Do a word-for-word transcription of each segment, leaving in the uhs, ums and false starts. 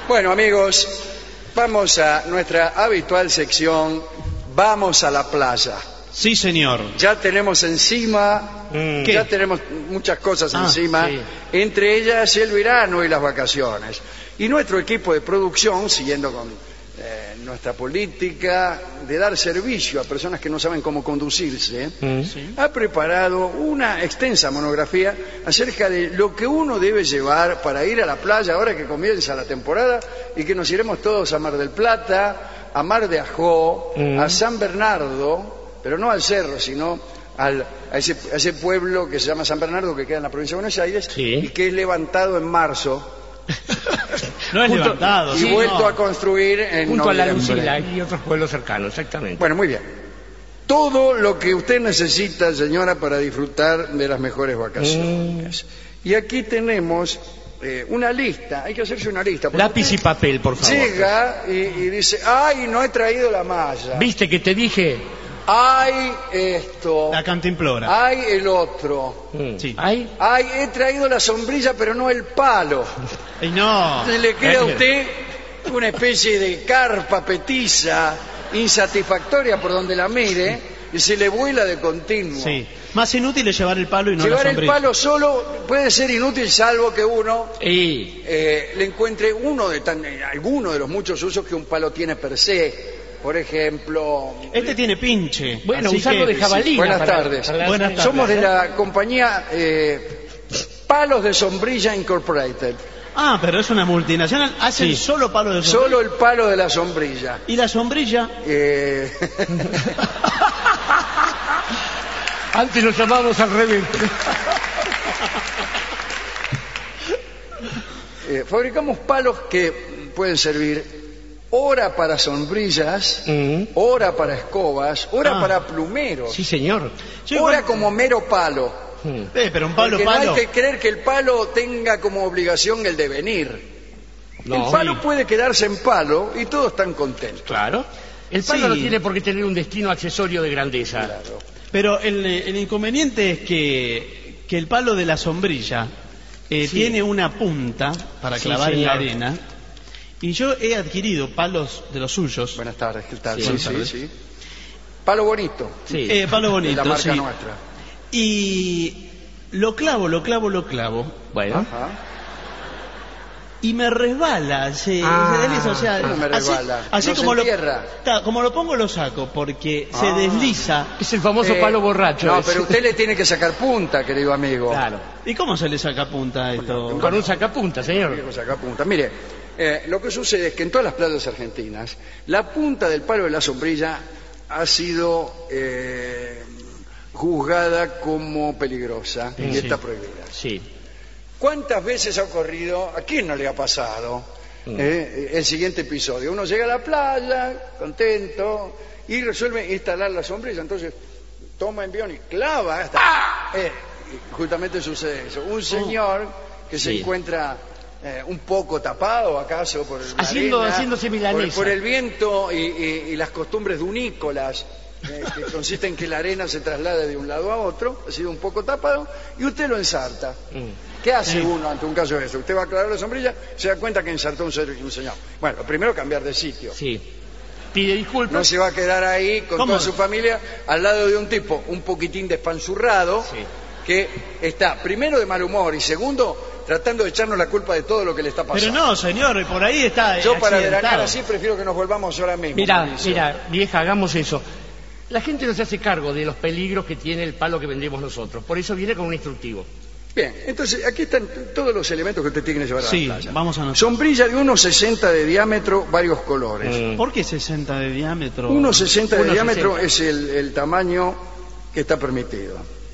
Bueno, amigos, vamos a nuestra habitual sección, vamos a la playa. Sí, señor. Ya tenemos encima, Mm. ya ¿Qué? tenemos muchas cosas Ah, encima, sí. entre ellas el verano y las vacaciones. Y nuestro equipo de producción, siguiendo con eh, nuestra política de dar servicio a personas que no saben cómo conducirse, Mm. Sí. ha preparado una extensa monografía acerca de lo que uno debe llevar para ir a la playa ahora que comienza la temporada y que nos iremos todos a Mar del Plata, a Mar de Ajó, Mm. a San Bernardo, pero no al cerro, sino al, a, ese, a ese pueblo que se llama San Bernardo, que queda en la provincia de Buenos Aires, Sí. y que es levantado en marzo No es Junto- levantado. y sí, vuelto no. a construir en Junto a la noviembre. Lucila y otros pueblos cercanos, exactamente. Bueno, muy bien. Todo lo que usted necesita, señora, para disfrutar de las mejores vacaciones. Y aquí tenemos eh, una lista, hay que hacerse una lista. porque Lápiz y usted papel, por favor. llega y, y dice, ay, no he traído la malla. ¿Viste que te dije? Ay, esto. La cantimplora. Ay, el otro. Mm. Sí. ¿Ay? Ay, he traído la sombrilla, pero no el palo. Y no. Entonces le queda a Eh. usted una especie de carpa petiza, insatisfactoria por donde la mire, y se le vuela de continuo. Sí. Más inútil es llevar el palo y no Llevar la el sombrilla. palo solo puede ser inútil, salvo que uno Y... eh, le encuentre uno de tan, eh, alguno de los muchos usos que un palo tiene per se. Por ejemplo, Este tiene pinche. Bueno, así usarlo que- de jabalina. buenas para- tardes. para la- Buenas tardes. somos de la compañía eh, Palos de Sombrilla Incorporated. Ah, pero es una multinacional. Hacen Sí. solo palo de sombrilla. Solo el palo de la sombrilla. Y la sombrilla. Eh, Antes lo llamábamos al revés. eh, fabricamos palos que pueden servir ora para sombrillas, Mm. ora para escobas, ora Ah. para plumeros, Sí, señor. Sí, ora bueno. como mero palo. Mm. Eh, pero un palo, Porque palo. no hay que creer que el palo tenga como obligación el devenir. No. El palo Sí. puede quedarse en palo y todos están contentos. Claro. El palo Sí. no tiene por qué tener un destino accesorio de grandeza. Claro. Pero el, el inconveniente es que, que el palo de la sombrilla eh, Sí. tiene una punta para Sí, clavar en la señor. arena. Y yo he adquirido palos de los suyos. Buenas tardes, ¿qué tal? Sí, Sí, buenas sí, tardes. sí. Palo bonito, Sí. Eh, palo de bonito, la marca sí. nuestra. Y lo clavo, lo clavo, lo clavo. Bueno. Ajá. Y me resbala, se, Ah. se desliza, o sea, ¿Cómo me así, resbala? así ¿No se como lo, entierra? Claro, como lo pongo lo saco, porque se Ah. desliza. Es el famoso Eh, palo borracho. No, ese. pero usted le tiene que sacar punta, querido amigo. Claro. ¿Y cómo se le saca punta a esto? Con un sacapunta, señor. Tiene que sacar punta. Mire, eh, lo que sucede es que en todas las playas argentinas, la punta del palo de la sombrilla ha sido eh, juzgada como peligrosa y Sí. está prohibida. Sí. ¿Cuántas veces ha ocurrido? ¿A quién no le ha pasado? Mm. Eh, el siguiente episodio. Uno llega a la playa, contento, y resuelve instalar la sombrilla. Entonces toma envión y clava hasta... Eh, y justamente sucede eso. Un señor que se Sí. encuentra eh, un poco tapado, acaso, por el Haciendo- arena, haciéndose por, milanesa. por el viento y, y- y las costumbres dunícolas, eh, que consiste en que la arena se traslade de un lado a otro, ha sido un poco tapado, y usted lo ensarta. Mm. ¿Qué hace uno ante un caso de eso? Usted va a aclarar la sombrilla, se da cuenta que ensartó un, ser- un señor. Bueno, lo primero cambiar de sitio. Sí. Pide disculpas. No se va a quedar ahí con ¿Cómo? toda su familia al lado de un tipo un poquitín despanzurrado Sí. que está primero de mal humor y segundo tratando de echarnos la culpa de todo lo que le está pasando. Pero no, señor, por ahí está. eh, Yo para accidentado. veranear así prefiero que nos volvamos ahora mismo. Mira, Mauricio. mira, vieja, hagamos eso. La gente no se hace cargo de los peligros que tiene el palo que vendemos nosotros. Por eso viene con un instructivo. Bien, entonces aquí están todos los elementos que usted tiene que llevar a Sí, la playa. vamos a anotar. Sombrilla de uno sesenta de diámetro, varios colores. Mm. ¿Por qué sesenta de diámetro? uno sesenta de uno diámetro sesenta. es el, el tamaño que está permitido.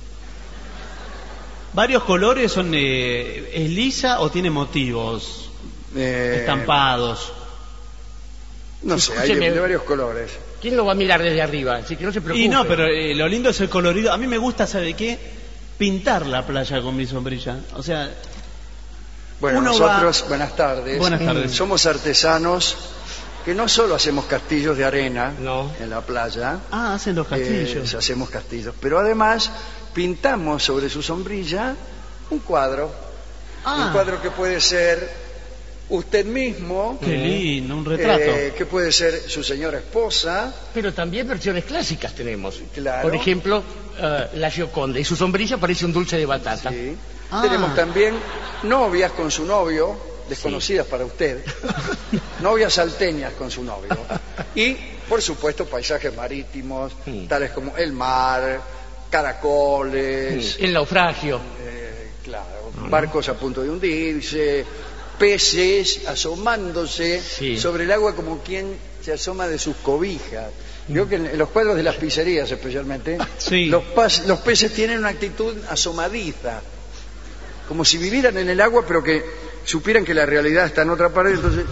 ¿Varios colores son eh, es lisa o tiene motivos Eh, estampados? No sé, hay de, Escúcheme. de varios colores. ¿Quién lo va a mirar desde arriba? Así que no se preocupe. Y no, pero eh, lo lindo es el colorido. A mí me gusta, ¿sabe qué? Pintar la playa con mi sombrilla. O sea, Bueno, Uno nosotros, va- buenas tardes. Buenas tardes. Somos artesanos que no solo hacemos castillos de arena No. en la playa, ah, hacen los castillos. eh, hacemos castillos, pero además pintamos sobre su sombrilla un cuadro. ah, Un cuadro que puede ser usted mismo, Qué lindo, un retrato. eh, que puede ser su señora esposa. Pero también versiones clásicas tenemos. Claro. Por ejemplo, eh, la Gioconda, y su sombrilla parece un dulce de batata. Sí. Ah. Tenemos también novias con su novio, desconocidas para usted, novias salteñas con su novio. Y, por supuesto, paisajes marítimos, Sí. tales como el mar, caracoles, El naufragio. eh, claro, barcos a punto de hundirse, peces asomándose Sí. sobre el agua como quien se asoma de sus cobijas. Veo que en en los cuadros de las pizzerías especialmente, Sí. los, pas- los peces tienen una actitud asomadiza, como si vivieran en el agua pero que supieran que la realidad está en otra parte, entonces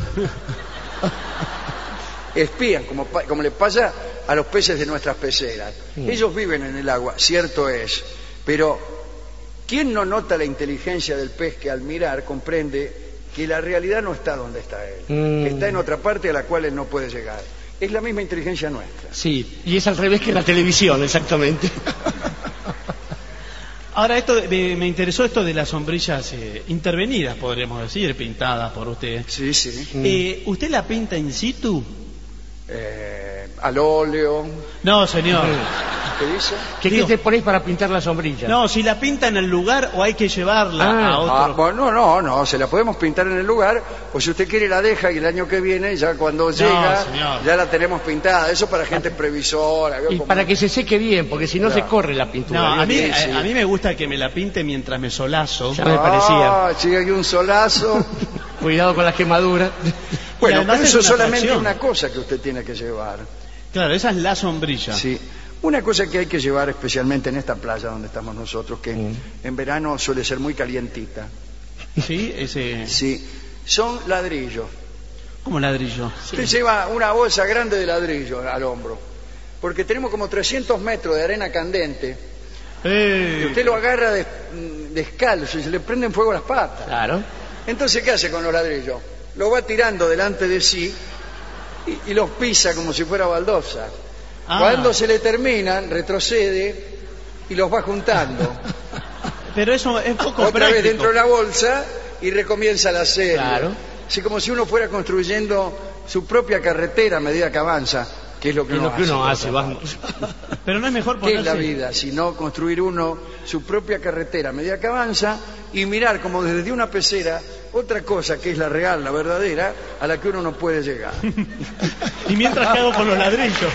espían, como, pa- como le pasa a los peces de nuestras peceras. Ellos viven en el agua, cierto es, pero ¿quién no nota la inteligencia del pez que al mirar comprende que la realidad no está donde está él, Mm. que está en otra parte a la cual él no puede llegar? Es la misma inteligencia nuestra. Sí, y es al revés que en la televisión, exactamente. Ahora, esto de- de- me interesó esto de las sombrillas eh, intervenidas, podríamos decir, pintadas por usted. Sí, sí. Eh, ¿Usted la pinta in situ? Eh, al óleo. No, señor. ¿Qué dice? ¿Qué, Digo- ¿Qué te ponéis para pintar la sombrilla? No, si la pinta en el lugar o hay que llevarla Ah, a otro. Ah, bueno, no, no, se la podemos pintar en el lugar, o si usted quiere la deja y el año que viene, ya cuando llega, señor. ya la tenemos pintada. Eso para gente previsora. ¿vio? Y Como- para que se seque bien, porque si no Claro. se corre la pintura. No, a mí, sí, sí. a, a mí me gusta que me la pinte mientras me solazo. Ya me parecía. Ah, sí, hay un solazo. Cuidado con las quemaduras. Bueno, además pero es eso es una solamente atracción. una cosa que usted tiene que llevar. Claro, esa es la sombrilla. Sí. Una cosa que hay que llevar especialmente en esta playa donde estamos nosotros, que Mm. en verano suele ser muy calientita. Sí, ese. Sí, son ladrillos. Como ladrillo. Usted lleva una bolsa grande de ladrillo al hombro, porque tenemos como trescientos metros de arena candente. Y Eh, usted lo agarra des- mm, descalzo y se le prenden fuego las patas. Claro. Entonces, ¿qué hace con los ladrillos? Lo va tirando delante de sí y, y los pisa como si fuera baldosa. Ah. Cuando se le terminan, retrocede y los va juntando. pero eso es poco Otra vez práctico. dentro de la bolsa y recomienza la serie. Claro. Así como si uno fuera construyendo su propia carretera a medida que avanza, que es lo que Es uno lo que uno hace. hace, vamos. Pero no es mejor ¿Qué es ponerse. la vida? Sino construir uno su propia carretera a medida que avanza y mirar como desde una pecera otra cosa que es la real, la verdadera, a la que uno no puede llegar. Y mientras que hago con los ladrillos.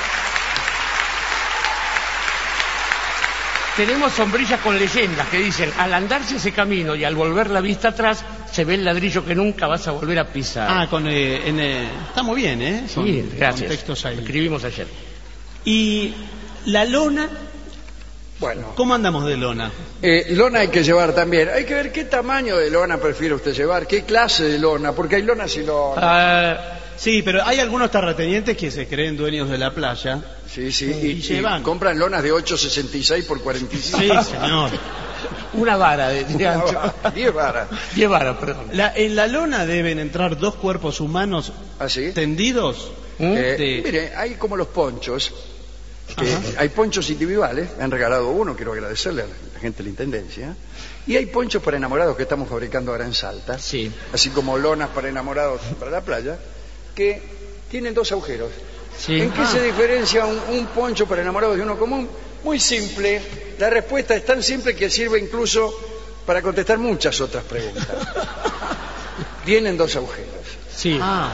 Tenemos sombrillas con leyendas que dicen, al andarse ese camino y al volver la vista atrás, se ve el ladrillo que nunca vas a volver a pisar. Ah, con. eh, en, eh, está muy bien, ¿eh? Son sí, gracias. contextos ahí. Escribimos ayer. Y la lona, Bueno, ¿cómo andamos de lona? eh, lona hay que llevar también. Hay que ver qué tamaño de lona prefiere usted llevar, qué clase de lona, porque hay lonas y lonas. Ah, Sí, pero hay algunos terratenientes que se creen dueños de la playa. Sí, sí, y y, y llevan. compran lonas de ocho sesenta y seis por cuarenta y cinco. Sí, señor. una vara de, de ancho. diez varas. Diez varas, perdón. La- en la lona deben entrar dos cuerpos humanos ¿Así? tendidos. ¿Mm? Eh, de- Mire, hay como los ponchos, que Ajá. hay ponchos individuales, me han regalado uno, quiero agradecerle a la gente de la Intendencia, y hay ponchos para enamorados que estamos fabricando ahora en Salta, Sí. así como lonas para enamorados para la playa, que tienen dos agujeros. Sí. ¿En qué Ah. se diferencia un, un poncho para enamorados de uno común? Muy simple, la respuesta es tan simple que sirve incluso para contestar muchas otras preguntas. Tienen dos agujeros. Sí. Ah.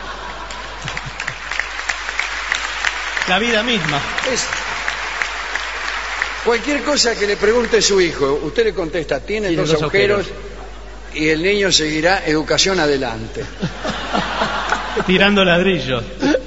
La vida misma. Es cualquier cosa que le pregunte su hijo, usted le contesta, tiene Tiene dos, dos agujeros, agujeros. y el niño seguirá educación adelante. Tirando ladrillos.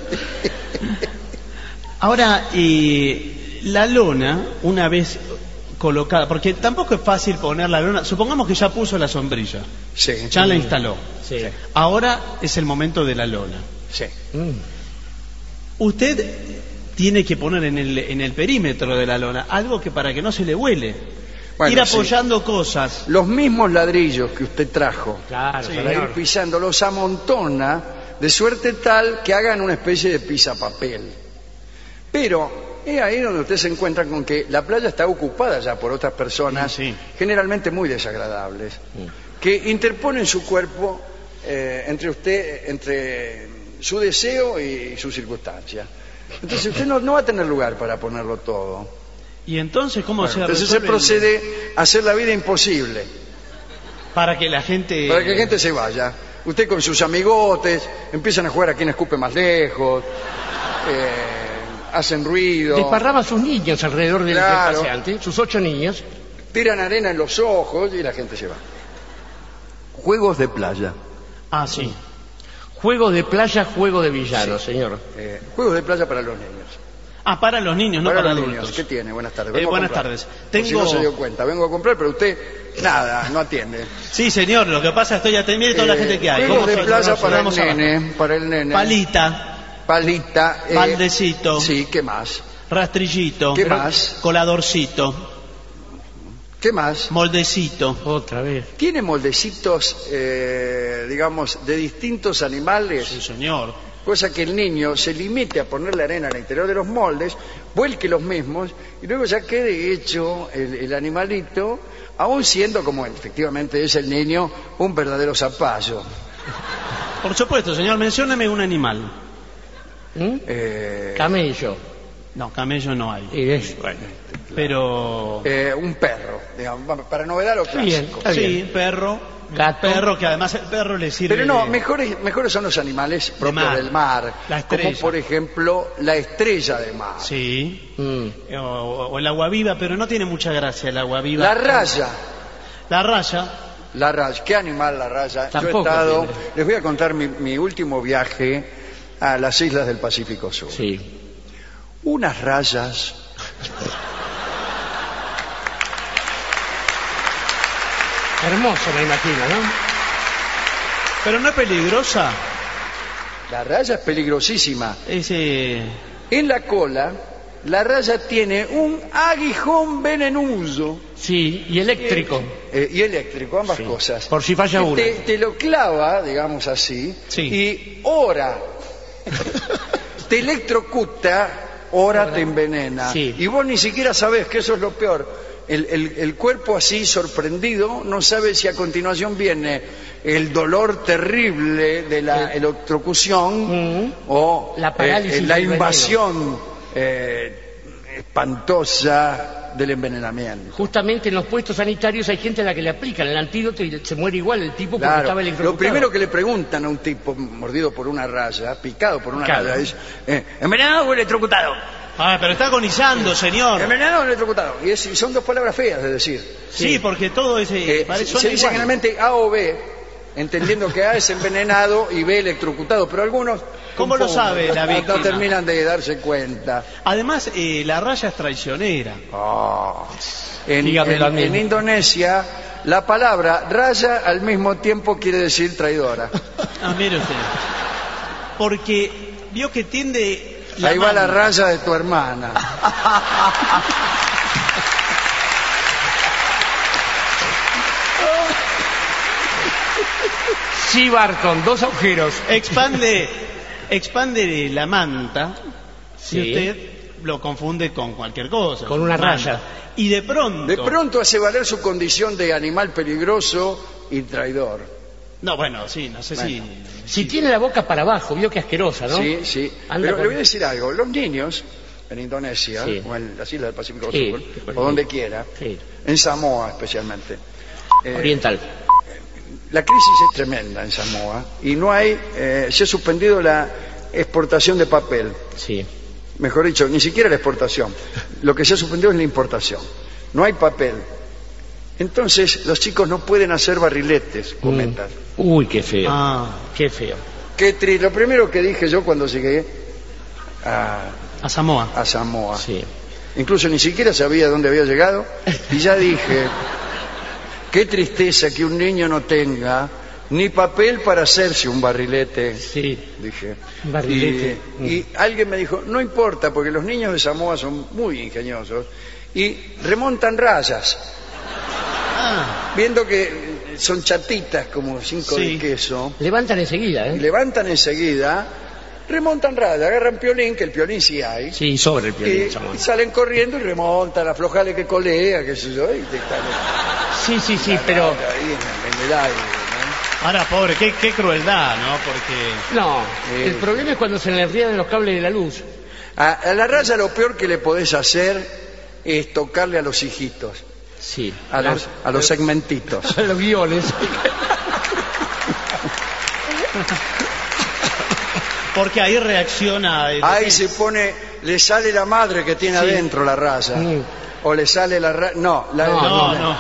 Ahora, y la lona, una vez colocada, porque tampoco es fácil poner la lona, supongamos que ya puso la sombrilla, Sí, ya la instaló. Sí. Ahora es el momento de la lona. sí. Mm. Usted tiene que poner en el, en el perímetro de la lona algo que para que no se le huele. Bueno, Ir sí. apoyando cosas. Los mismos ladrillos que usted trajo Claro, Sí, para ir señor. pisando los amontona de suerte tal que hagan una especie de pisapapel. Pero es ahí donde usted se encuentra con que la playa está ocupada ya por otras personas, Sí, sí. generalmente muy desagradables, que interponen su cuerpo eh, entre usted, entre su deseo y su circunstancia. Entonces usted no, no va a tener lugar para ponerlo todo. ¿Y entonces cómo Bueno, se entonces se resuelve? procede a hacer la vida imposible Para que la gente... para que la gente se vaya. Usted con sus amigotes empiezan a jugar a quién escupe más lejos, eh, hacen ruido, Desparraba a sus niños alrededor del, del Claro. paseante, sus ocho niños. tiran arena en los ojos y la gente se va. Juegos de playa. Ah, sí. Juego de playa, juego de villano, señor. Eh, juegos de playa para los niños. Ah, para los niños, no para, los adultos. niños. ¿Qué tiene? Buenas tardes. Eh, Vengo a buenas comprar. tardes. Por si Tengo- no se dio cuenta. Vengo a comprar, pero usted, nada, no atiende. Sí, señor, lo que pasa es que estoy atendiendo mire toda la Eh, gente que hay. Juegos ¿Cómo de soy? playa Vamos para el abajo. nene. Para el nene. Palita, Palita. eh, baldecito. Sí, ¿qué más? rastrillito, ¿Qué más? coladorcito, ¿Qué más? moldecito. Otra vez. ¿Tiene moldecitos, eh, digamos, de distintos animales? Sí, señor. Cosa que el niño se limite a poner la arena al interior de los moldes, vuelque los mismos y luego ya quede hecho el, el animalito, aún siendo, como efectivamente es el niño, un verdadero zapallo. Por supuesto, señor, mencióneme un animal. ¿Mm? Eh, Camello. No, camello no hay. Y es- Pero... eh, un perro, digamos, vamos, para novedad lo Está bien, clásico. está sí, bien. perro. Gato. Perro, que además el perro le sirve... Pero no, de- mejores, mejores son los animales propios mar. del mar, La como estrella. por ejemplo la estrella de mar, Sí. Mm. O, o el agua viva, pero no tiene mucha gracia el agua viva. la raya. La raya. La raya, ¿qué animal la raya? Tampoco Yo he estado, tiene. les voy a contar mi, mi último viaje a las islas del Pacífico Sur. Sí. Unas rayas, Hermoso, me imagino, ¿no? Pero no es peligrosa. la raya es peligrosísima. Ese... En la cola, la raya tiene un aguijón venenoso Sí, y eléctrico. eh, y eléctrico, ambas Sí. cosas. Por si falla te, una. te lo clava, digamos así, Sí. y ora. Te electrocuta, ora te envenena. Sí. Y vos ni siquiera sabés que eso es lo peor. El, el- el cuerpo así sorprendido no sabe si a continuación viene el dolor terrible de la electrocución Mm. o La parálisis eh, la del veneno. invasión eh, espantosa del envenenamiento. Justamente en los puestos sanitarios hay gente a la que le aplican el antídoto y se muere igual el tipo porque Claro, estaba electrocutado. lo primero que le preguntan a un tipo mordido por una raya, picado por una Claro. raya, es eh, ¿envenenado o electrocutado? Ah, pero está agonizando, señor. ¿Envenenado o electrocutado? Y, es- y son dos palabras feas de decir. Sí, porque todo ese... Eh, parece- se suena dice igual. generalmente A o B, entendiendo que A es envenenado y B electrocutado, pero algunos... ¿Cómo lo confunden, sabe la no- víctima? No terminan de darse cuenta. Además, eh, la raya es traicionera. Ah. En, Dígamelo en- a mí. en Indonesia, la palabra raya al mismo tiempo quiere decir traidora. Ah, mire usted. Porque vio que tiende... Ahí va la mano. raya de tu hermana. Sí, Barton, dos agujeros. Expande, expande la manta Sí. y usted lo confunde con cualquier cosa. Con una Manta. raya. Y de pronto... De pronto hace valer su condición de animal peligroso y traidor. No, bueno, sí, no sé Bueno. Si tiene la boca para abajo, vio que asquerosa, ¿no? Sí, sí. Anda Pero con- le voy a decir algo. Los niños en Indonesia, Sí. o en las islas del Pacífico Sí, Sur, por o ahí. donde quiera, Sí. en Samoa especialmente, eh, Oriental. la crisis es tremenda en Samoa y no hay, eh, se ha suspendido la exportación de papel. Sí. Mejor dicho, ni siquiera la exportación. Lo que se ha suspendido es la importación. No hay papel. Entonces los chicos no pueden hacer barriletes, cometas. Mm. Uy, qué feo. Ah, Qué feo. Qué triste. Lo primero que dije yo cuando llegué a, a Samoa. a Samoa, Sí. incluso ni siquiera sabía dónde había llegado, y ya dije, qué tristeza que un niño no tenga ni papel para hacerse un barrilete. Sí. Dije. Un barrilete. Y, y alguien me dijo, no importa, porque los niños de Samoa son muy ingeniosos y remontan rayas, Ah, viendo que son chatitas como cinco Sí. de queso, Levantan enseguida, y ¿eh? levantan enseguida, remontan rayas, agarran piolín, que el piolín sí hay, Sí, sobre el y, piolín, Samuel. y salen corriendo y remontan, aflojale que colea, qué sé yo, y te están Sí, sí, sí, la pero raya ahí en, en el aire, ¿no? Ahora, pobre, qué, qué crueldad, ¿no? Porque... No, Sí. el problema es cuando se le enredan los cables de la luz. A, a la raya lo peor que le podés hacer es tocarle a los hijitos, Sí. a los, a los segmentitos. A los guiones. Porque ahí reacciona... eh, Ahí se pone, le sale la madre que tiene Sí. adentro la raya. Mm. O le sale la raya... No, la, No, No, la- no.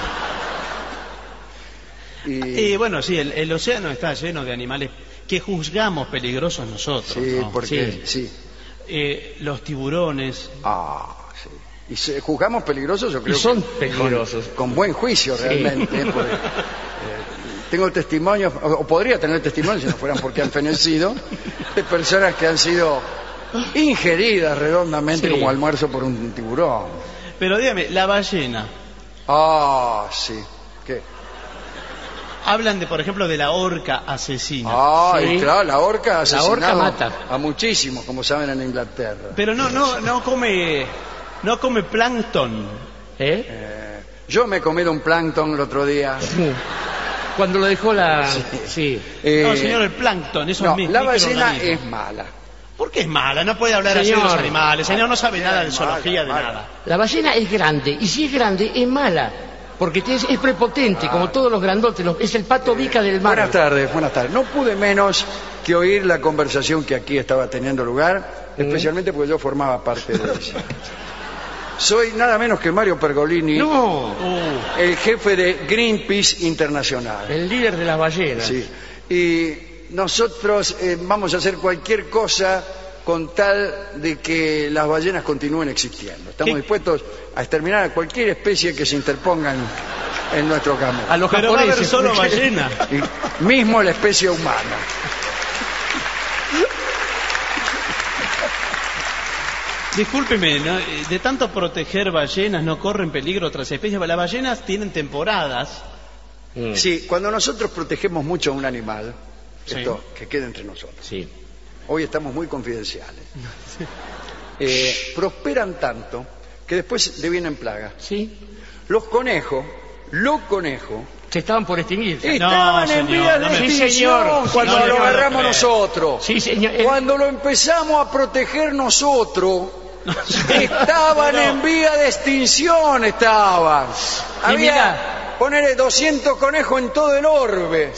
Y, Y bueno, sí, el, el océano está lleno de animales que juzgamos peligrosos nosotros. sí, ¿no? porque... Sí. Sí. Eh, los tiburones. Ah, sí. Y se, juzgamos peligrosos, yo creo Y son que peligrosos. Con, con buen juicio, Sí. realmente. ¿eh? Porque, eh, tengo testimonios, o, o podría tener testimonios si no fueran porque han fenecido, de personas que han sido ingeridas redondamente Sí. como almuerzo por un tiburón. Pero dígame, la ballena. Ah, sí. ¿Qué? Hablan de, por ejemplo, de la orca asesina. Ah, Sí. y claro, la orca ha La asesinado orca mata. a muchísimos, como saben, en Inglaterra. Pero no, no, no come, no come plancton. ¿Eh? Eh, yo me he comido un plancton el otro día. Cuando lo dejó la... Sí. Eh, No, señor, el plancton, esos no, mi- la ballena microorganismos. es mala. ¿Por qué es mala? No puede hablar así de Señor. los animales. Señor no sabe nada de Mala, zoología, de mala. nada. La ballena es grande, y si es grande, es mala. Porque es, es prepotente, como todos los grandotes. los- es el pato bica del mar. Buenas tardes, buenas tardes. No pude menos que oír la conversación que aquí estaba teniendo lugar, especialmente porque yo formaba parte de ella. Soy nada menos que Mario Pergolini, No, Uh, el jefe de Greenpeace Internacional. el líder de las ballenas. Sí. Y nosotros eh, vamos a hacer cualquier cosa con tal de que las ballenas continúen existiendo. Estamos ¿Qué? dispuestos a exterminar a cualquier especie que se interponga en, en nuestro camino. A los pero va a haber japoneses. solo porque- ballena. Y mismo la especie humana. Discúlpeme, ¿no? Eh, de tanto proteger ballenas no corren peligro otras especies. Las ballenas tienen temporadas. Mm. Sí, cuando nosotros protegemos mucho a un animal, Sí. esto que quede entre nosotros, Sí. hoy estamos muy confidenciales, eh, prosperan tanto que después devienen plagas. Sí. Los conejos, los conejos, Se estaban por extinguir. estaban en señor, vías no de me- Sí, extinción señor. cuando Sí, lo señor. agarramos No me- nosotros. Sí, señor. El- Cuando lo empezamos a proteger nosotros, estaban No. en vía de extinción, estaban. Y Había, mirá. ponerle doscientos conejos en todo el orbe.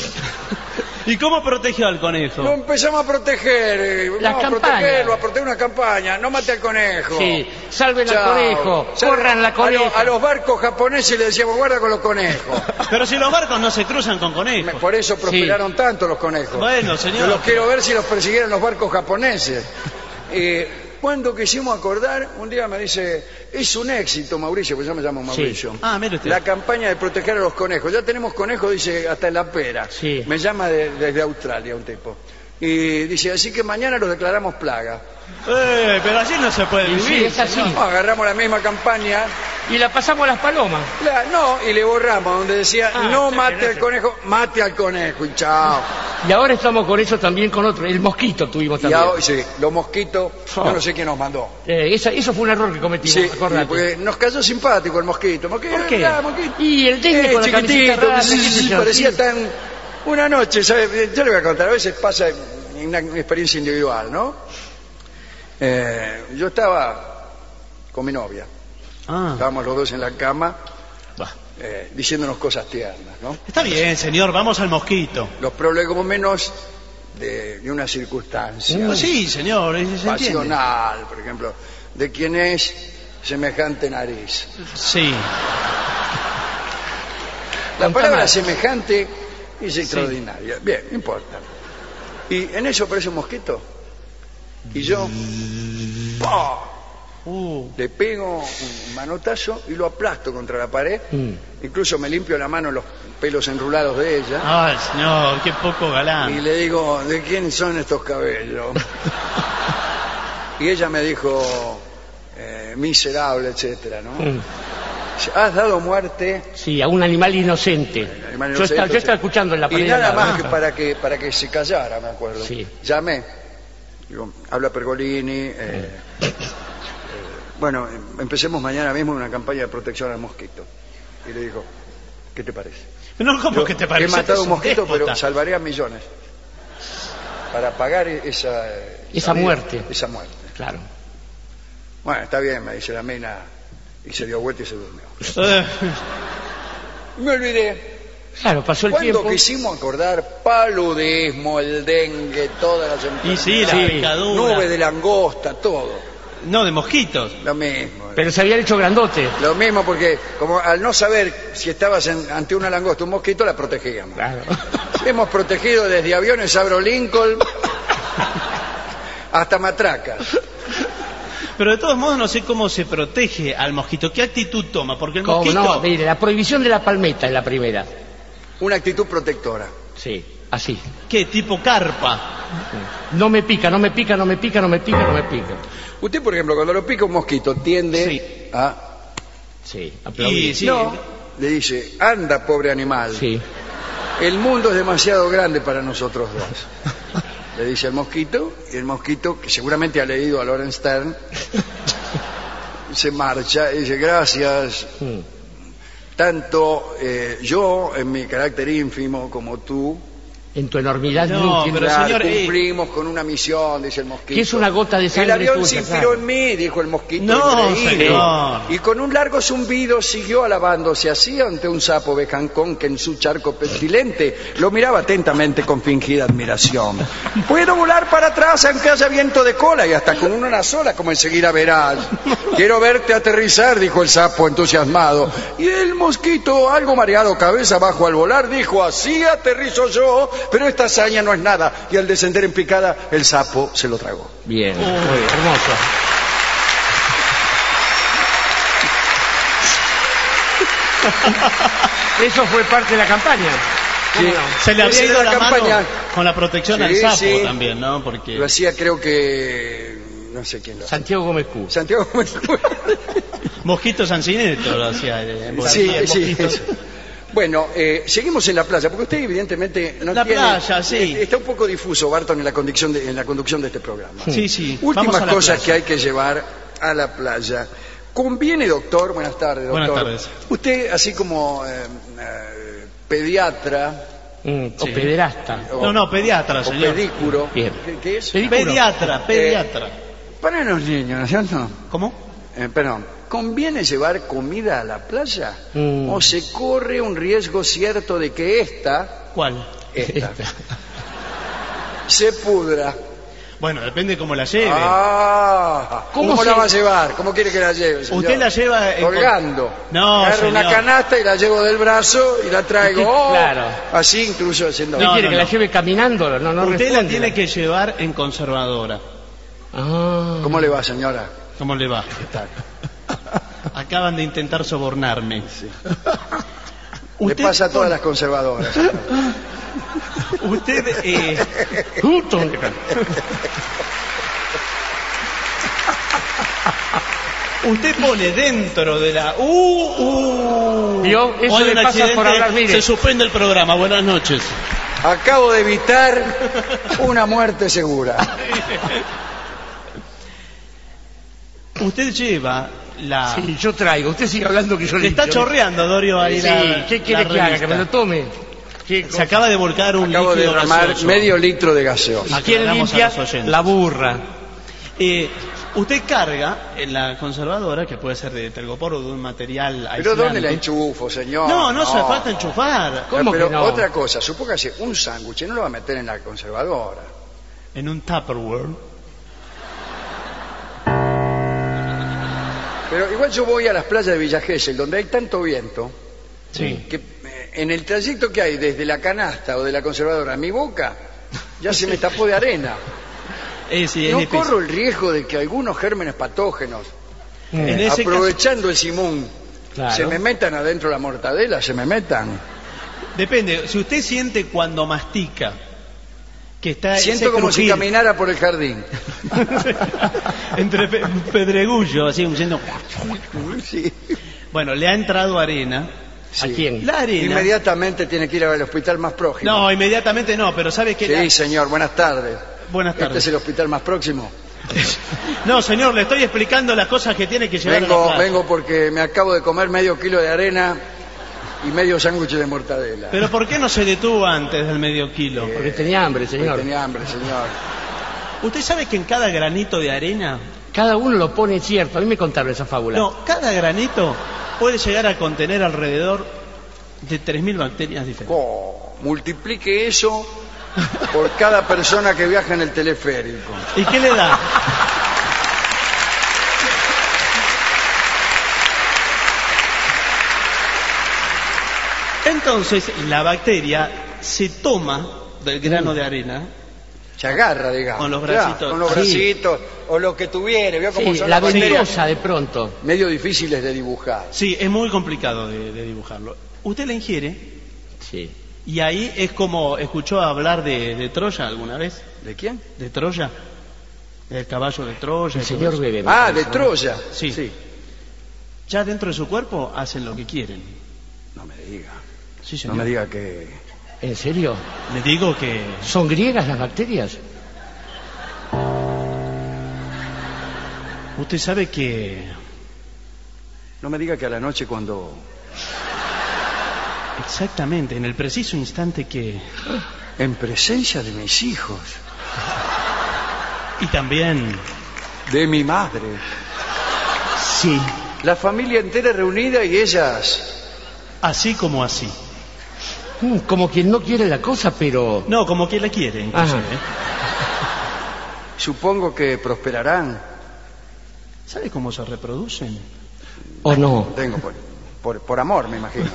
¿Y cómo protegió al Lo conejo? empezamos a proteger, eh, Las vamos a campañas. protegerlo, a proteger una campaña, no mate al conejo. Sí, salven al Chao. conejo, Salven- corran la a, lo- coneja. a los barcos japoneses les decíamos, guarda con los conejos. Pero si los barcos no se cruzan con conejos. Por eso prosperaron tanto los conejos. Bueno, señor. Yo los quiero ver si los persiguieran los barcos japoneses. Eh, cuando quisimos acordar, un día me dice, es un éxito, Mauricio, porque yo me llamo Mauricio. Sí. Ah, mire usted. La campaña de proteger a los conejos. Ya tenemos conejos, dice, hasta en la pera. Sí. Me llama de- desde Australia un tipo. Y dice, así que mañana los declaramos plaga. Eh, pero allí no se puede Y sí, vivir. es así. No, agarramos la misma campaña, Y la pasamos a las palomas. la- no, y le borramos, donde decía, Ah, no sí, mate que no al se- conejo, mate al conejo, y chao. Y ahora estamos con eso también con otro. El mosquito tuvimos Y también. ahora, sí, los mosquitos, Oh. yo no sé quién nos mandó. Eh, esa- eso fue un error que cometimos, Sí, acordate. porque nos cayó simpático el mosquito. mosquito ¿Por qué? ah, mosquito. Y el Disney Eh, con la camiseta chiquitito, rara, sí, qué sé sí, yo, parecía sí. tan... Una noche, ¿sabe? Yo le voy a contar, a veces pasa en una experiencia individual, ¿no? Eh, yo estaba con mi novia, Ah, estábamos los dos en la cama, Bah. eh, diciéndonos cosas tiernas, ¿no? está bien, señor, vamos al mosquito. Los prolegómenos de, de una circunstancia Ah, sí, señor, se entiende. pasional, por ejemplo, de quien es semejante nariz. Sí. La Contá palabra más. semejante es extraordinaria. Bien, no importa. Y en eso aparece un mosquito. Y yo ¡pah! Uh, le pego un manotazo y lo aplasto contra la pared. Mm. Incluso me limpio la mano los pelos enrulados de ella. ay, señor, qué poco Y galán. le digo, ¿de quién son estos cabellos? Y ella me dijo, eh, miserable, etcétera, ¿no? Mm. Has dado muerte. Sí, a un animal inocente. Animal yo, inocente, estaba, yo estaba escuchando en la Y pared. nada al lado. más que para que para que se callara, me acuerdo. Sí. Llamé. Digo, habla Pergolini. eh, eh, bueno, em- empecemos mañana mismo una campaña de protección al mosquito. Y le dijo, ¿qué te parece? No, ¿cómo Yo que te parece? he matado Es un mosquito, déspota. pero salvaré a millones para pagar esa... Esa vida, muerte. Esa muerte. Claro. Bueno, está bien, me dice la mina, y se dio vuelta y se durmió. Eh, Me olvidé. Claro, pasó el Cuando tiempo. quisimos acordar paludismo, el dengue, todas las Y sí, la Sí. picadura. nube de langosta, todo. No, de mosquitos. Lo mismo. Pero se habían hecho grandote. Lo mismo porque como al no saber si estabas en- ante una langosta o un mosquito, la protegíamos. Claro. Hemos protegido desde aviones Abraham Lincoln hasta matracas. Pero de todos modos no sé cómo se protege al mosquito. ¿Qué actitud toma? Porque el ¿Cómo mosquito... no? Mire, la prohibición de la palmeta es la primera. Una actitud protectora. Sí, así. ¿Qué? Tipo carpa. No me pica, no me pica, no me pica, no me pica, no me pica. Usted, por ejemplo, cuando lo pica un mosquito, tiende Sí. a... Sí, Y aplaudir. sí, No, le dice, anda, pobre animal. Sí. El mundo es demasiado grande para nosotros dos. Le dice al mosquito, y el mosquito, que seguramente ha leído a Lorenz Stern, se marcha y dice, gracias, Mm. tanto eh, yo, en mi carácter ínfimo, como tú, En tu enormidad No, inútil. pero claro, señor, eh, cumplimos con una misión, dice el mosquito. Que es una gota de sangre El avión tuya, se inspiró claro. en mí, dijo el mosquito. No, increíble. señor. Y con un largo zumbido siguió alabándose así ante un sapo bejancón que en su charco pestilente lo miraba atentamente con fingida admiración. Puedo volar para atrás aunque haya viento de cola y hasta con una sola, como enseguida verás. Quiero verte aterrizar, dijo el sapo entusiasmado. Y el mosquito, algo mareado, cabeza abajo al volar, dijo, así aterrizo yo, pero esta hazaña no es nada. Y al descender en picada, el sapo se lo tragó. Bien, muy bien, hermoso. Eso fue parte de la campaña. ¿Cómo no? Se le había Esa ido era la, la mano campaña. con la protección al Sí, sapo sí. también, ¿no? Porque... Lo hacía, creo que... no sé quién lo hacía. Santiago Gómez Cú. Santiago Gómez. Mosquito Sancineto lo hacía. eh, por Sí, ahí, sí. mosquitos. eso. Bueno, eh, seguimos en la playa, porque usted evidentemente no La tiene... playa, sí. eh, Está un poco difuso, Barton, en la conducción de, en la conducción de este programa. Sí, sí. Últimas Vamos a la cosas playa. que hay que llevar a la playa. Conviene, doctor, buenas tardes, doctor. Buenas tardes. Usted, así como eh, eh, pediatra... Mm, o Sí. pederasta. o- No, no, pediatra, o señor. pedícuro. Bien. ¿Qué, qué es? Pedícuro. Pediatra, pediatra. Para los niños, ¿no es cierto? ¿Cómo? Eh, perdón, ¿conviene llevar comida a la playa? Mm. ¿O se corre un riesgo cierto de que esta, ¿Cuál? esta, se pudra? Bueno, depende cómo la lleve. Ah, ¿Cómo, ¿Cómo se- la va a llevar? ¿Cómo quiere que la lleve, señor? Usted la lleva en- colgando. No, Agarro una señor. canasta y la llevo del brazo y la traigo. Usted- oh, claro. Así incluso haciendo... ¿Qué No, quiere no, que no. la lleve caminando? No, no Usted la responde. tiene que llevar en conservadora. Ah. ¿Cómo le va, señora? ¿Cómo le va? ¿Qué tal? Acaban de intentar sobornarme. Le Usted pasa a todas pone- las conservadoras. señor. Usted, eh, Justo. usted pone dentro de la... ¡Uh! uh ¿Vio? Eso O hay le un pasa accidente, por hablar, mire. se suspende el programa. Buenas noches. Acabo de evitar una muerte segura. Usted lleva la... Sí, yo traigo. Usted sigue hablando que yo Le le está chorreando, Dorio, ahí Sí, la- ¿qué quiere la que haga? revista. ¿Que me lo tome? ¿Qué Se cosa? acaba de volcar un Acabo de líquido derramar gaseoso. medio litro de gaseosa. ¿Quién Aclaramos a limpia? los oyentes. La burra. Eh, usted carga en la conservadora, que puede ser de telgopor o de un material Pero aislante. ¿dónde la enchufo, señor? No, no hace falta enchufar. ¿Cómo Pero que no? otra cosa, supóngase un sándwich, no lo va a meter en la conservadora. En un Tupperware. Pero igual yo voy a las playas de Villa Gesell, donde hay tanto viento, Sí. que eh, en el trayecto que hay desde la canasta o de la conservadora a mi boca, ya se me tapó de arena. Eh, sí, es No difícil. corro el riesgo de que algunos gérmenes patógenos, En ese aprovechando el simón, Claro. se me metan adentro la mortadela, se me metan. caso, depende. Si usted siente cuando mastica que está Siento ese como si crujir caminara por el jardín. entre pe- pedregullo, así siendo... Sí. Bueno, le ha entrado arena. ¿A quién? La arena. Inmediatamente tiene que ir al hospital más próximo. No, inmediatamente no, pero ¿sabe qué? Sí, La- señor, buenas tardes. Buenas ¿Este tardes. es el hospital más próximo? No, señor, le estoy explicando las cosas que tiene que llevar a la Vengo, playa. vengo porque me acabo de comer medio kilo de arena y medio sándwich de mortadela. ¿Pero por qué no se detuvo antes del medio kilo? Porque tenía hambre, señor. Porque tenía hambre, señor. ¿Usted sabe que en cada granito de arena... Cada uno lo pone cierto. A mí me contaron esa fábula. No, cada granito puede llegar a contener alrededor de tres mil bacterias diferentes. Oh, multiplique eso por cada persona que viaja en el teleférico. ¿Y qué le da? Entonces, la bacteria se toma del grano de arena. Se agarra, digamos. Con los bracitos. Claro, con los Sí. bracitos, o lo que tuviere. ¿Vio cómo Sí, son la las bacterias? ventosa de pronto. Medio difíciles de dibujar. Sí, es muy complicado de, de dibujarlo. Usted la ingiere Sí. y ahí es como... ¿Escuchó hablar de, de Troya alguna vez? ¿De quién? ¿De Troya? ¿Del caballo de Troya? El y todo señor eso. bebe. me Ah, parece, de ¿no? Troya. Sí. Ya dentro de su cuerpo hacen lo que quieren. No me diga. Sí, No señor. me diga que... ¿En serio? Le digo que... ¿Son griegas las bacterias? Usted sabe que... No me diga que a la noche cuando... Exactamente, en el preciso instante que... En presencia de mis hijos, Y también... de mi madre, Sí, la familia entera reunida y ellas... así como así. Mm, como quien no quiere la cosa, pero... No, como que la quiere, inclusive. Ajá. ¿eh? Supongo que prosperarán. ¿Sabe cómo se reproducen? ¿O no? Tengo por, por, por amor, me imagino.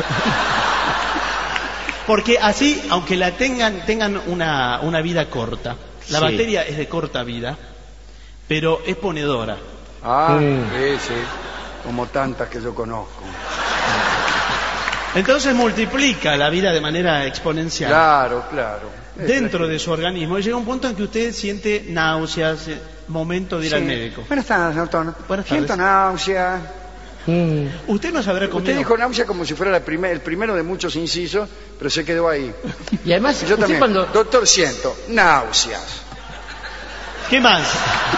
Porque así, aunque la tengan, tengan una, una vida corta, la Sí. bacteria es de corta vida, pero es ponedora. Ah, Mm. sí, sí. Como tantas que yo conozco. Entonces multiplica la vida de manera exponencial Claro, claro. dentro de su organismo y llega un punto en que usted siente náuseas, eh, momento de ir Sí. al médico. Buenas tardes, doctor. Buenas Siento tardes. náusea. Mm. Usted no sabrá comido. Usted dijo náusea como si fuera la primer- el primero de muchos incisos, pero se quedó ahí. Y además, Yo usted también. cuando... Doctor, siento náuseas. ¿Qué más?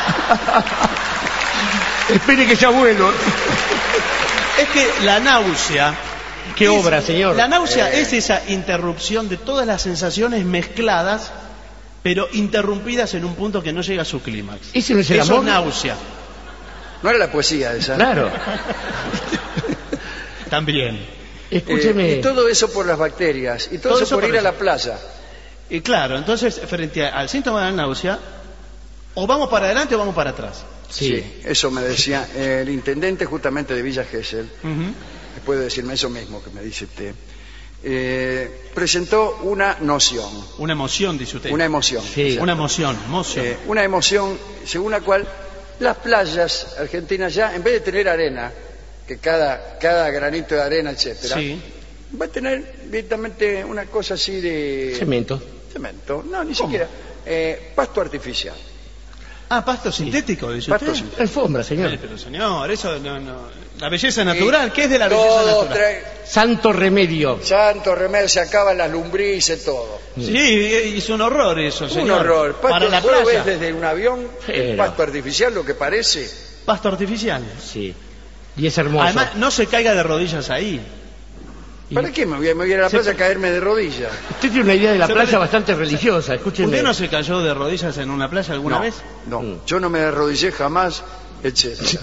Espere que ya vuelo. Es que la náusea... ¿Qué es- obra, señor? La náusea Eh. es esa interrupción de todas las sensaciones mezcladas, pero interrumpidas en un punto que no llega a su clímax. ¿Ese no es el Eso amor? es náusea. No era la poesía esa. Claro. También. Escúcheme. Eh, y todo eso por las bacterias. Y todo, Todo eso eso por por ir a eso. la playa. Y claro, entonces, frente a- al síntoma de la náusea, o vamos para adelante o vamos para atrás. Sí. Eso me decía eh, el intendente justamente de Villa Gesell. Ujú. Puede decirme eso mismo que me dice usted. Eh, presentó una noción, Una emoción, dice usted. una emoción. Sí. Una emoción, emoción. Eh, una emoción según la cual las playas argentinas ya, en vez de tener arena, que cada, cada granito de arena, etcétera, Sí. va a tener directamente una cosa así de Cemento. cemento, no, ni ¿Cómo? siquiera, eh, pasto artificial. Ah, pasto sintético, dice Pasto usted. sintético. Alfombra, Eh, señor. Pero señor, eso no, no. La belleza natural, ¿qué es de la belleza Todo natural? trae- Santo remedio. santo remedio, se acaban las lombrices, todo. Sí, y es un horror eso, señor. Un horror. Pasto, Para la vos lo playa. ves desde un avión, el Pero- pasto artificial, lo que parece. Pasto artificial. Sí. Y es hermoso. Además, no se caiga de rodillas ahí. Y- ¿Para qué me voy a, me voy a ir a la Se- playa a caerme de rodillas? Usted tiene una idea de la Se playa parece- bastante religiosa, escúcheme. ¿Usted no se cayó de rodillas en una playa alguna no, vez? No, Mm. yo no me arrodillé jamás, etcétera.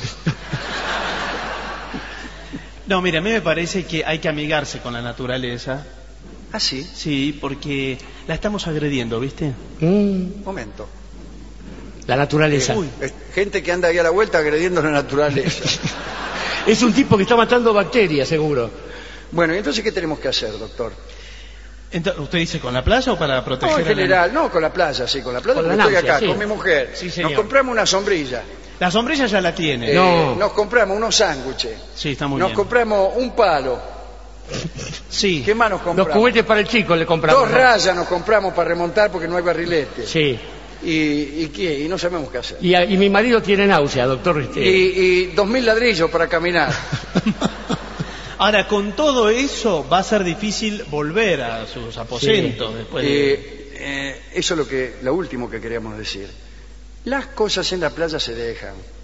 No, mire, a mí me parece que hay que amigarse con la naturaleza. ¿Ah, sí? Sí, porque la estamos agrediendo, ¿viste? Mm, Momento. la naturaleza. Uy. Es gente que anda ahí a la vuelta agrediendo la naturaleza. Es un tipo que está matando bacterias, seguro. Bueno, ¿y entonces qué tenemos que hacer, doctor? Entonces, ¿usted dice con la playa o para proteger No, en a la- general, no, con la playa, sí, con la playa, Con la porque estoy náusea, acá, sí. con mi mujer. Sí, señor. Nos compramos una sombrilla. La sombrilla ya la tiene. eh, No. Nos compramos unos sándwiches. Sí, está muy Nos bien. compramos un palo. Sí. ¿Qué más nos Los compramos? juguetes para el chico le compramos. Dos ¿no? rayas nos compramos para remontar porque no hay barrilete. Sí. Y, y, ¿qué? y no sabemos qué hacer. Y, y mi marido tiene náusea, doctor. Este. Y, y dos mil ladrillos para caminar. Ahora, con todo eso, va a ser difícil volver a sus aposentos Sí. después de... Eh, eh, eso es lo que, lo último que queríamos decir. Las cosas en la playa se dejan.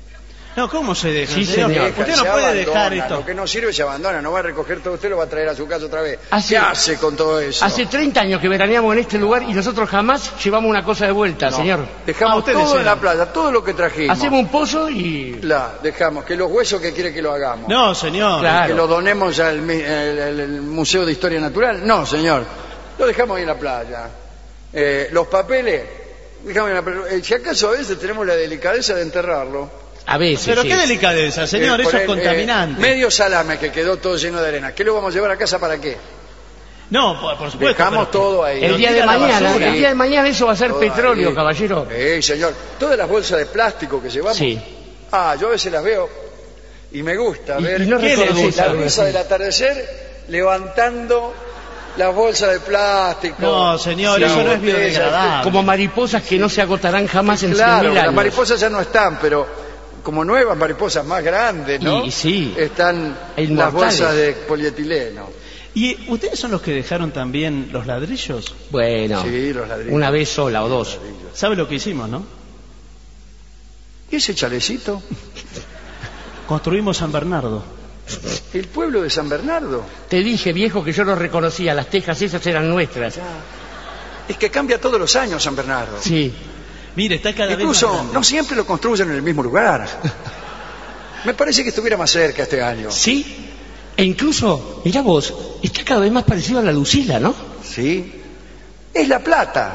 No, ¿cómo se deja? Sí, señor? señor. Usted no Se puede abandona, dejar esto. Lo que no sirve se abandona, no va a recoger todo usted, lo va a traer a su casa otra vez. Hace- ¿Qué hace con todo eso? Hace treinta años que veraneamos en este lugar y nosotros jamás llevamos una cosa de vuelta, No. señor. Dejamos Ah, ustedes todo en eran. la playa, todo lo que trajimos. Hacemos un pozo y... La, dejamos, que los huesos que quiere que lo hagamos. No, señor. Claro. Que lo donemos al mi- el, el- el Museo de Historia Natural. No, señor. Lo dejamos ahí en la playa. Eh, los papeles, dejamos en la playa. Eh, si acaso a veces tenemos la delicadeza de enterrarlo. A veces, Pero sí. qué delicadeza, señor, Eh, eso por es el, eh, contaminante. medio salame que quedó todo lleno de arena. ¿Qué lo vamos a llevar a casa para qué? No, por, por supuesto. Dejamos pero- todo ahí. El Lo día de tira a la mañana, basura. el día de mañana eso va a ser Todo petróleo, ahí. caballero. Sí, señor. Todas las bolsas de plástico que llevamos. Sí. Ah, yo a veces las veo y me gusta Y- ver y no ¿Qué le reconoce gusta? algo La brisa así. del atardecer levantando las bolsas de plástico. No, señor, Sí, eso no es botellas. biodegradable. Como mariposas que no se agotarán jamás en cien Claro, mil las años. mariposas ya no están, pero como nuevas mariposas más grandes, ¿no? Y- sí. Están E las inmortales. bolsas de polietileno. ¿Y ustedes son los que dejaron también los ladrillos? Bueno, Sí, los ladrillos. una vez sola o dos. ¿Sabe lo que hicimos, no? ¿Y ese chalecito? Construimos San Bernardo. El pueblo de San Bernardo. Te dije, viejo, que yo lo reconocía, las tejas esas eran nuestras. Es que cambia todos los años San Bernardo. Sí. Mire, está cada vez más Incluso grande. no siempre lo construyen en el mismo lugar. Me parece que estuviera más cerca este año. Sí. E incluso, mira vos, está cada vez más parecido a la Lucila, ¿no? Sí. Es La Plata.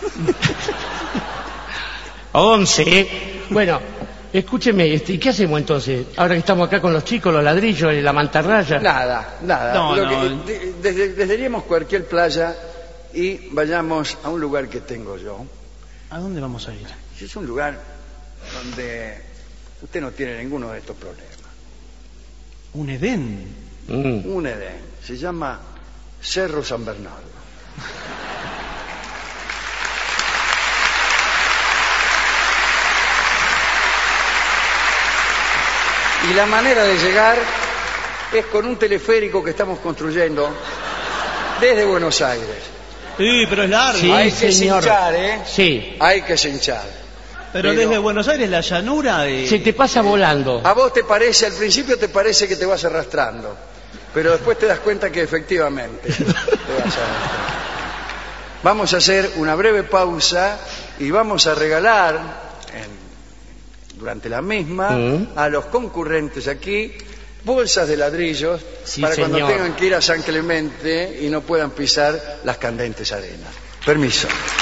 Once, ¿eh? Bueno, escúcheme, este, ¿y qué hacemos entonces? Ahora que estamos acá con los chicos, los ladrillos, la mantarraya. Nada, nada. No, Lo no. que- de- desde- desdeñemos cualquier playa y vayamos a un lugar que tengo yo. ¿A dónde vamos a ir? Es un lugar donde usted no tiene ninguno de estos problemas. Un Edén. Mm. Un Edén. Se llama Cerro San Bernardo. Y la manera de llegar es con un teleférico que estamos construyendo desde Buenos Aires. Sí, pero es largo. Sí, Hay que señor. cinchar, ¿eh? Sí. Hay que cinchar. Pero pero- desde Buenos Aires, la llanura de... Se te pasa volando. A vos te parece, al principio te parece que te vas arrastrando, pero después te das cuenta que efectivamente te vas arrastrando. Vamos a hacer una breve pausa y vamos a regalar en- durante la misma Mm. a los concurrentes aquí bolsas de ladrillos Sí, para cuando señor. tengan que ir a San Clemente y no puedan pisar las candentes arenas. Permiso.